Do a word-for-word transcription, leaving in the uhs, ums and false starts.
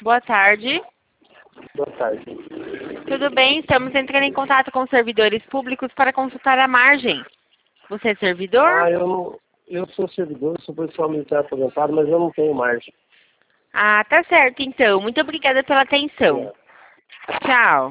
Boa tarde. Boa tarde. Tudo bem? Estamos entrando em contato com servidores públicos para consultar a margem. Você é servidor? Ah, eu não. Eu sou servidor, sou policial militar aposentado, mas eu não tenho margem. Ah, tá certo então. Muito obrigada pela atenção. É. Tchau.